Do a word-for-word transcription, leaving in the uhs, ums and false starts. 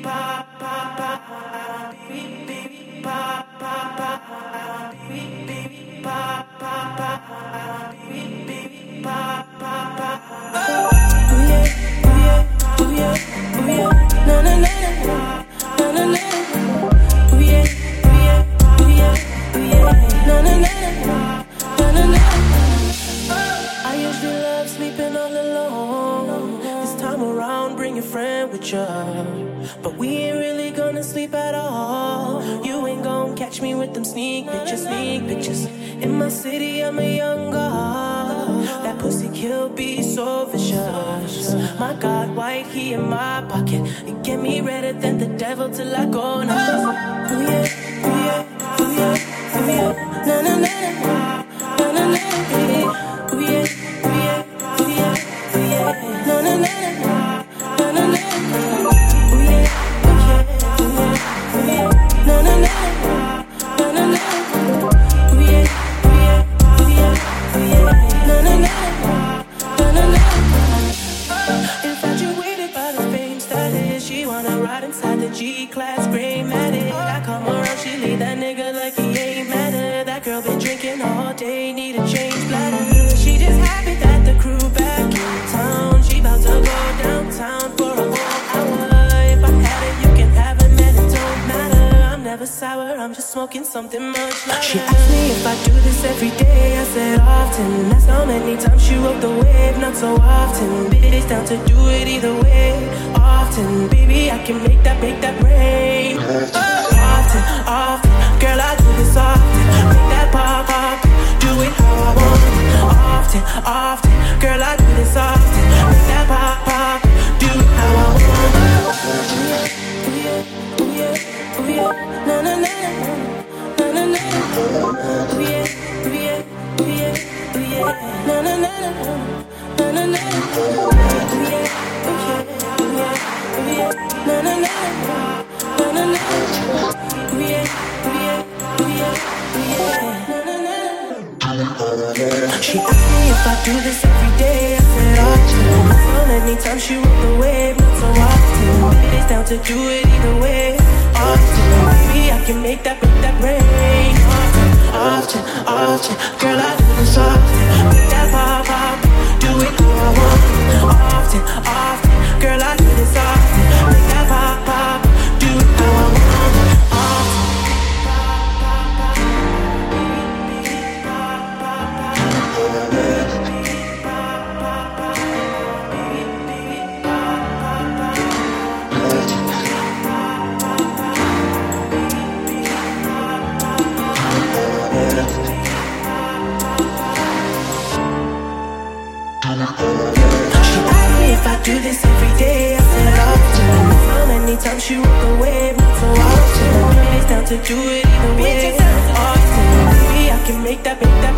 But we ain't really gonna sleep at all. You ain't gon' catch me with them sneak pictures, sneak pictures. In my city, I'm a young god. That pussy kill be so vicious. My God, white, he in my pocket. You get me redder than the devil till I go now. Ooh yeah, ooh yeah, ooh yeah, ooh yeah. Na na na na, na na na. Ooh yeah, ooh yeah, ooh yeah, ooh yeah. Na na na na, na na na. Inside the G-Class, gray matted. I come around, she leave that nigga like he ain't matter. That girl been drinking all day, need a change bladder. She just happy that the crew back in town. She bout to go downtown for a whole hour. If I had it, you can have it, man, it don't matter. I'm never sour, I'm just smoking something much lighter. She asked me if I do this every day, I said often. That's how many times she rode the wave, not so often. Bitch down to do it either way, often. Baby, I can make that, make that rain. Often, often, girl, I do this often. Make that pop, pop, do it how I want. Often, often, girl, I do this often. Make that pop, pop, do it how I want. Ooh yeah, ooh yeah, ooh yeah, na na na na na na. Ooh yeah, ooh yeah, ooh yeah, ooh yeah, na na na na na na. Ooh yeah, ooh yeah, ooh yeah, ooh yeah, na na na na na na. Ooh yeah, ooh yeah, ooh yeah, ooh yeah, na na na. She asked me if I do this every day, I said often. So many times she rode the wave, not so often. It's down to do it either way, often. Baby, I can make that, make that rain. Often, often, often, girl, I do this often. Make that pop, pop, do it how I want. Often, often, girl, I do this often. Make that pop, pop, do it how I want. Do this every day, I said often. So many times she rode the wave, not so often. It's down to do it either way, often. Baby, I can make that, make that